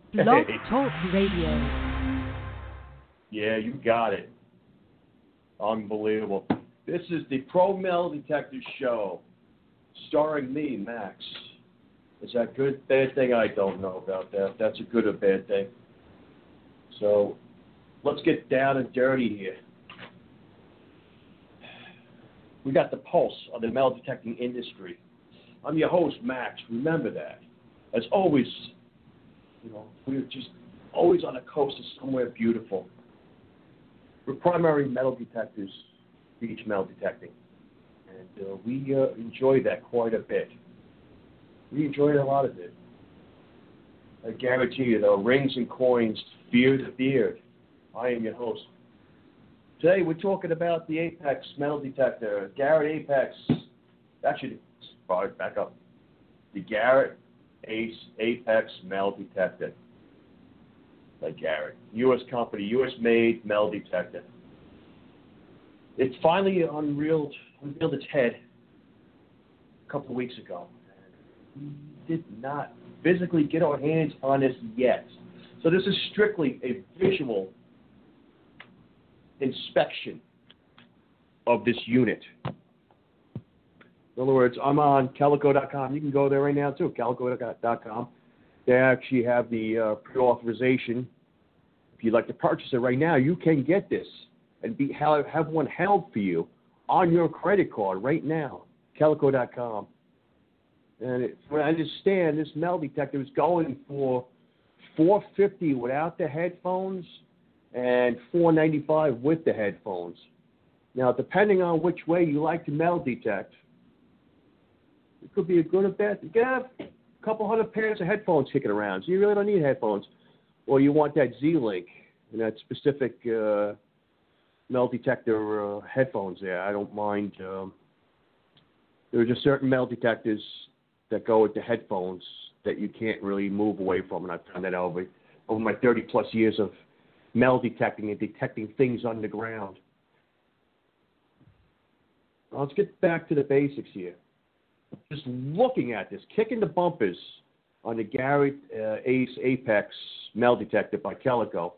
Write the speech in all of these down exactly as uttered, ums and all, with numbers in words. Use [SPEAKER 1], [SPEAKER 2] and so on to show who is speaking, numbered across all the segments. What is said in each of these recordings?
[SPEAKER 1] Blog
[SPEAKER 2] Hey.
[SPEAKER 1] Talk Radio.
[SPEAKER 2] Yeah, you got it. Unbelievable. This is the Pro Metal Detector Show, starring me, Max. Is that a good, bad thing? I don't know about that. If that's a good or bad thing. So, let's get down and dirty here. We got the pulse of the metal detecting industry. I'm your host, Max. Remember that. As always, you know, we're just always on the coast of somewhere beautiful. We're primary metal detectors, beach metal detecting. And uh, we uh, enjoy that quite a bit. We enjoy a lot of it. I guarantee you, though, rings and coins, beard to beard. I am your host. Today, we're talking about the Apex metal detector, Garrett Apex. Actually, sorry, back up. The Garrett Ace Apex metal detector. By Garrett. U S company, U S made metal detector. It's finally unreeled, unveiled its head a couple of weeks ago. We did not physically get our hands on this yet. So this is strictly a visual inspection of this unit. In other words, I'm on calico dot com. You can go there right now, too, calico dot com. They actually have the uh, pre-authorization. If you'd like to purchase it right now, you can get this and be have, have one held for you on your credit card right now, calico dot com. And it, from what I understand, this metal detector is going for four hundred fifty dollars without the headphones and four hundred ninety-five dollars with the headphones. Now, depending on which way you like to metal detect, it could be a good or bad. You can have a couple hundred pairs of headphones kicking around, so you really don't need headphones. Or you want that Z-Link and that specific uh, metal detector uh, headphones there. I don't mind. Um, there are just certain metal detectors that go with the headphones that you can't really move away from, and I've found that out over, over my thirty-plus years of metal detecting and detecting things underground. Now, let's get back to the basics here. Just looking at this, kicking the bumpers on the Garrett uh, Ace Apex metal detector by Calico.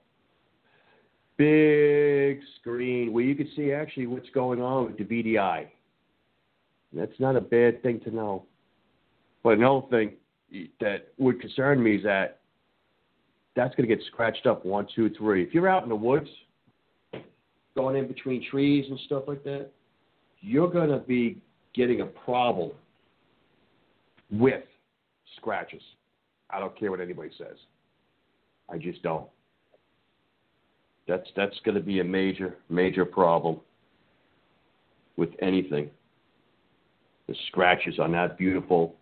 [SPEAKER 2] Big screen where you can see actually what's going on with the V D I. That's not a bad thing to know. But another thing that would concern me is that that's going to get scratched up one, two, three. If you're out in the woods, going in between trees and stuff like that, you're going to be getting a problem with scratches. I don't care what anybody says. I just don't. That's that's going to be a major, major problem with anything. The scratches on that beautiful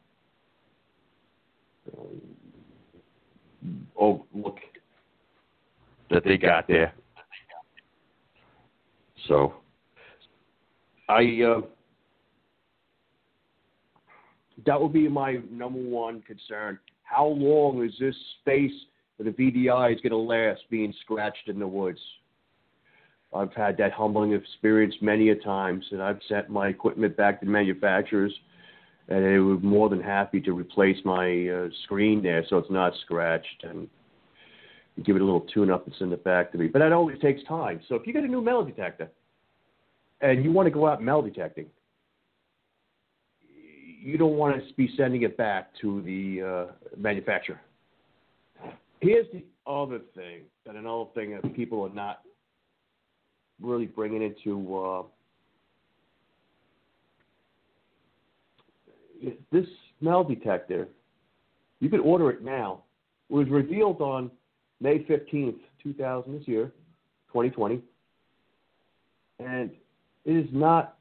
[SPEAKER 2] um, oh, look that they got there. So, I uh, that would be my number one concern. How long is this space that the V D I is going to last being scratched in the woods? I've had that humbling experience many a times, and I've sent my equipment back to manufacturers, and they were more than happy to replace my uh, screen there so it's not scratched and give it a little tune-up and send it back to me. But that always takes time. So if you get a new metal detector and you want to go out metal detecting, you don't want to be sending it back to the uh, manufacturer. Here's the other thing, and another thing that people are not really bringing into uh, this metal detector. You can order it now. It was revealed on May fifteenth, two thousand, this year, twenty twenty, and it is not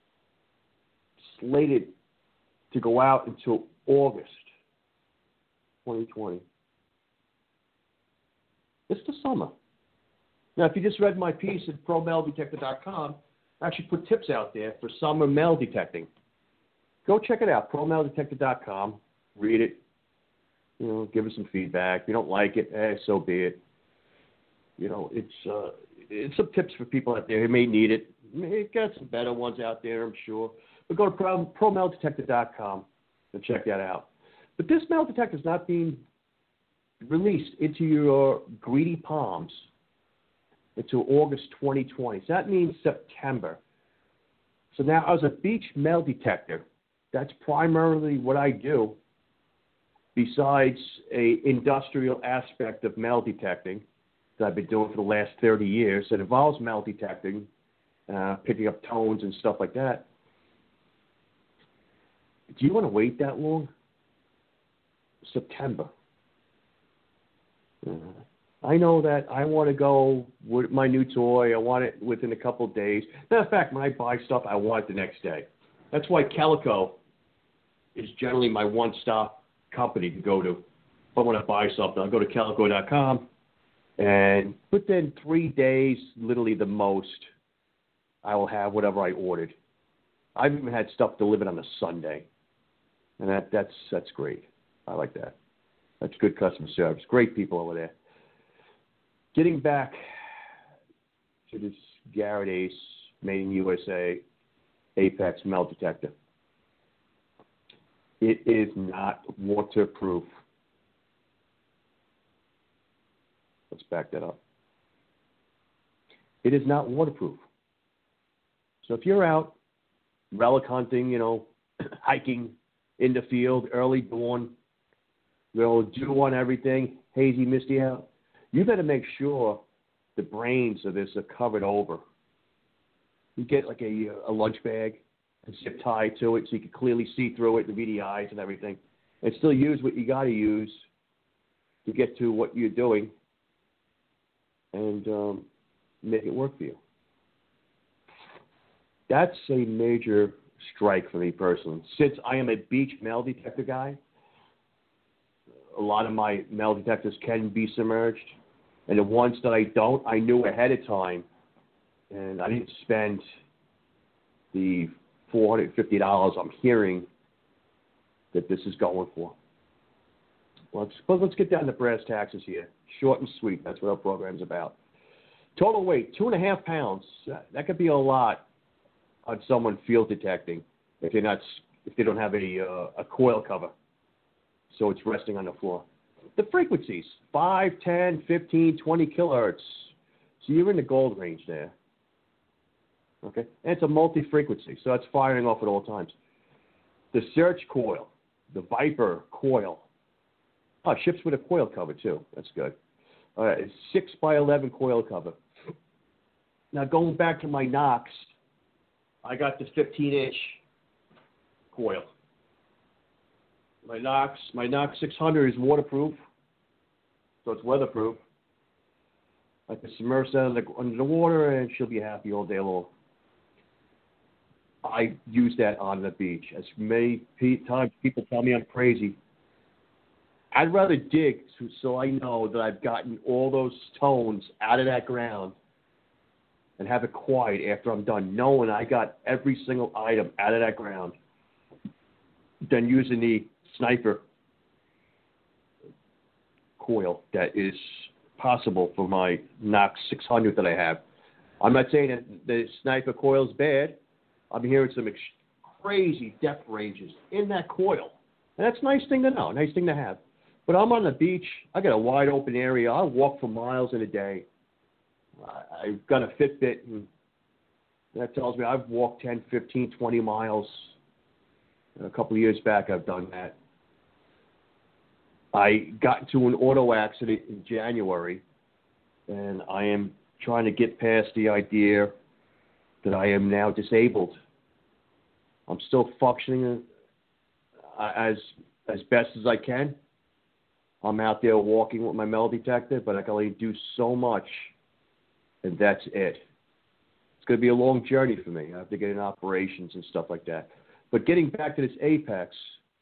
[SPEAKER 2] slated to go out until August twenty twenty. It's the summer. Now, if you just read my piece at pro metal detector dot com, I actually put tips out there for summer metal detecting. Go check it out, pro metal detector dot com. Read it. You know, give us some feedback. If you don't like it, eh, so be it. You know, it's uh, it's some tips for people out there who may need it. It got some better ones out there, I'm sure. But go to pro metal detector dot com and check that out. But this metal detector is not being released into your greedy palms until August twenty twenty. So that means September. So now, as a beach metal detector, that's primarily what I do, besides a industrial aspect of metal detecting that I've been doing for the last thirty years that involves metal detecting, uh, picking up tones and stuff like that. Do you want to wait that long? September. Uh, I know that I want to go with my new toy. I want it within a couple of days. Matter of fact, when I buy stuff, I want it the next day. That's why Calico is generally my one-stop company to go to. If I want to buy something, I'll go to calico dot com, and within three days, literally the most, I will have whatever I ordered. I've even had stuff delivered on a Sunday, and that, that's that's great. I like that. That's good customer service. Great people over there. Getting back to this Garrett Ace made in U S A Apex metal detector. It is not waterproof. Let's back that up. It is not waterproof. So if you're out relic hunting, you know, hiking in the field, early dawn, you know, dew on everything, hazy, misty out, you better make sure the brains of this are covered over. You get like a, a lunch bag, a zip tie to it so you can clearly see through it, the V D Is and everything, and still use what you got to use to get to what you're doing and um, make it work for you. That's a major strike for me personally. Since I am a beach metal detector guy, a lot of my metal detectors can be submerged. And the ones that I don't, I knew ahead of time. And I didn't spend the four hundred fifty dollars I'm hearing that this is going for. Well, let's, but let's get down to brass taxes here. Short and sweet. That's what our program's about. Total weight, two and a half pounds. That could be a lot on someone field detecting if they're not, if they don't have a uh, a coil cover, so it's resting on the floor. The frequencies, five, ten, fifteen, twenty kilohertz. So you're in the gold range there. Okay? And it's a multi-frequency, so it's firing off at all times. The search coil, the Viper coil. Oh, it ships with a coil cover, too. That's good. All right, it's six by eleven coil cover. Now, going back to my Knox, I got the fifteen inch coil. My Knox, my Knox six hundred is waterproof, so it's weatherproof. I can submerge that under the, under the water, and she'll be happy all day long. I use that on the beach. As many times people tell me I'm crazy, I'd rather dig so, so I know that I've gotten all those tones out of that ground and have it quiet after I'm done, knowing I got every single item out of that ground, than using the sniper coil that is possible for my Knox six hundred that I have. I'm not saying that the sniper coil is bad. I'm hearing some ex- crazy depth ranges in that coil. And that's a nice thing to know, a nice thing to have. But I'm on the beach. I got a wide open area. I'll walk for miles in a day. I've got a Fitbit, and that tells me I've walked ten, fifteen, twenty miles. A couple of years back, I've done that. I got into an auto accident in January, and I am trying to get past the idea that I am now disabled. I'm still functioning as as best as I can. I'm out there walking with my metal detector, but I can only do so much, and that's it. It's going to be a long journey for me. I have to get in operations and stuff like that. But getting back to this Apex,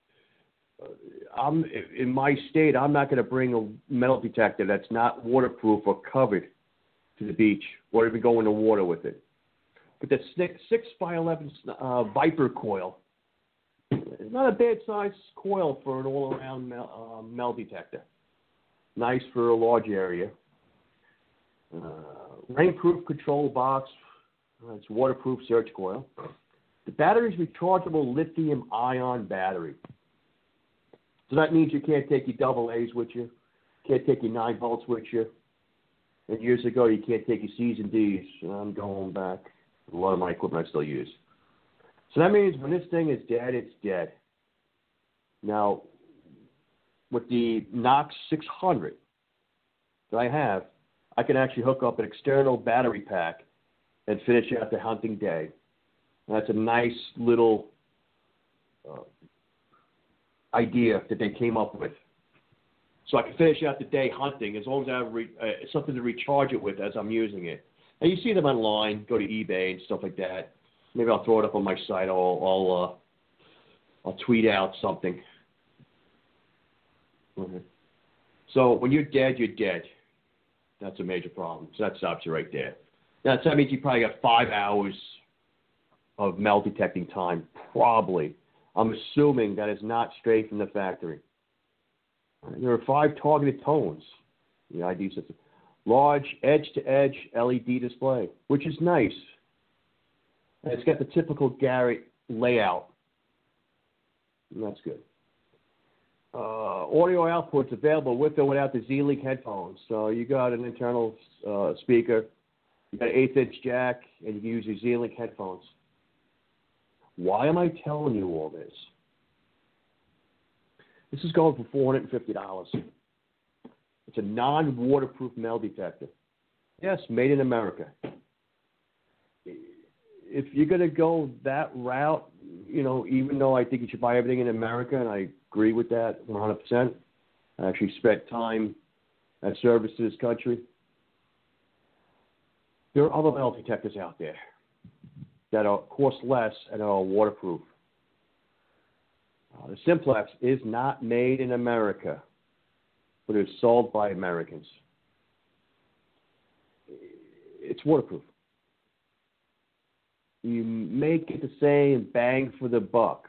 [SPEAKER 2] I'm in my state. I'm not going to bring a metal detector that's not waterproof or covered to the beach, or even go in the water with it. But that six by eleven uh, Viper coil, not a bad size coil for an all-around metal, uh, metal detector. Nice for a large area. Uh, rainproof control box. Uh, it's waterproof search coil. The battery is rechargeable lithium-ion battery. So that means you can't take your double A's with you. can't take your nine volts with you. And years ago, you can't take your C's and D's. And I'm going back. A lot of my equipment I still use. So that means when this thing is dead, it's dead. Now, with the Knox six hundred that I have, I can actually hook up an external battery pack and finish out the hunting day. And that's a nice little uh, idea that they came up with. So I can finish out the day hunting as long as I have re- uh, something to recharge it with as I'm using it. And you see them online, go to eBay and stuff like that. Maybe I'll throw it up on my site. I'll I'll, uh, I'll tweet out something. Mm-hmm. So when you're dead, you're dead. That's a major problem. So that stops you right there. Now, so that means you probably got five hours of metal detecting time, probably. I'm assuming that is not straight from the factory. There are five targeted tones in the I D system. Large edge-to-edge L E D display, which is nice. And it's got the typical Garrett layout. And that's good. Uh, audio outputs available with or without the Z-Link headphones. So you got an internal uh, speaker, you got an eighth inch jack, and you can use your Z-Link headphones. Why am I telling you all this? This is going for four hundred fifty dollars. It's a non-waterproof metal detector. Yes, made in America. If you're going to go that route, you know, even though I think you should buy everything in America, and I agree with that one hundred percent. I actually spent time at service to this country. There are other metal detectors out there that are cost less and are waterproof. Uh, the Simplex is not made in America, but it's sold by Americans. It's waterproof. You make it the same bang for the buck.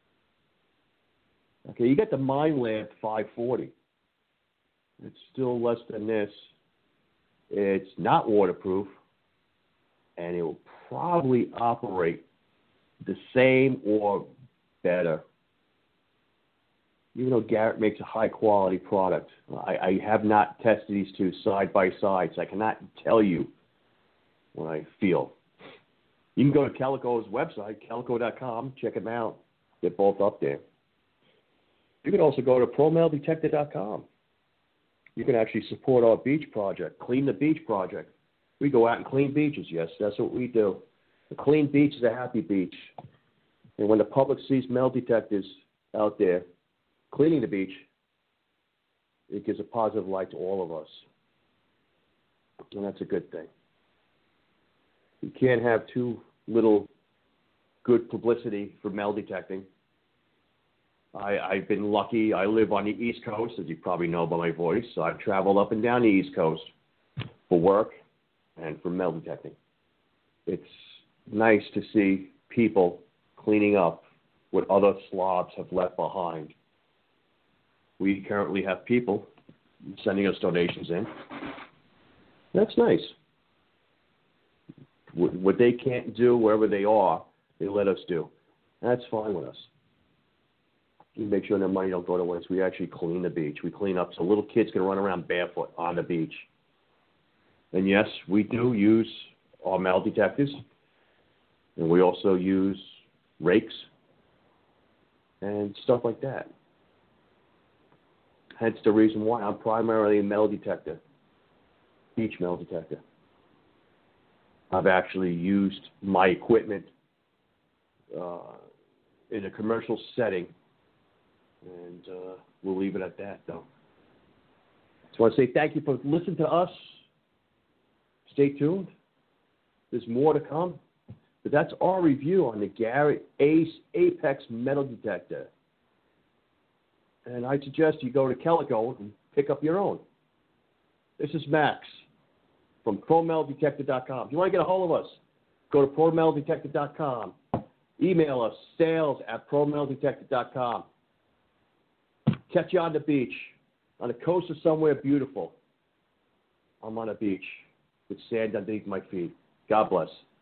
[SPEAKER 2] Okay, you get the MindLab five forty. It's still less than this. It's not waterproof, and it will probably operate the same or better. Even though Garrett makes a high-quality product, I, I have not tested these two side by side, so I cannot tell you what I feel. You can go to Calico's website, calico dot com, check them out. They're both up there. You can also go to pro metal detector dot com. You can actually support our beach project, Clean the Beach project. We go out and clean beaches, yes, that's what we do. A clean beach is a happy beach. And when the public sees metal detectors out there cleaning the beach, it gives a positive light to all of us. And that's a good thing. You can't have too little good publicity for metal detecting. I, I've been lucky. I live on the East Coast, as you probably know by my voice. So I've traveled up and down the East Coast for work and for metal detecting. It's nice to see people cleaning up what other slobs have left behind. We currently have people sending us donations in. That's nice. What they can't do wherever they are, they let us do. That's fine with us. We make sure that money don't go to waste. We actually clean the beach. We clean up so little kids can run around barefoot on the beach. And yes, we do use our metal detectors, and we also use rakes and stuff like that. Hence the reason why I'm primarily a metal detector, beach metal detector. I've actually used my equipment uh, in a commercial setting, and uh, we'll leave it at that, though. Just want to say thank you for listening to us. Stay tuned. There's more to come. But that's our review on the Garrett Ace Apex metal detector. And I suggest you go to Calico and pick up your own. This is Max from pro metal detector dot com. If you want to get a hold of us, go to pro metal detector dot com. Email us, sales at pro metal detector dot com. Catch you on the beach, on the coast or somewhere beautiful. I'm on a beach with sand underneath my feet. God bless.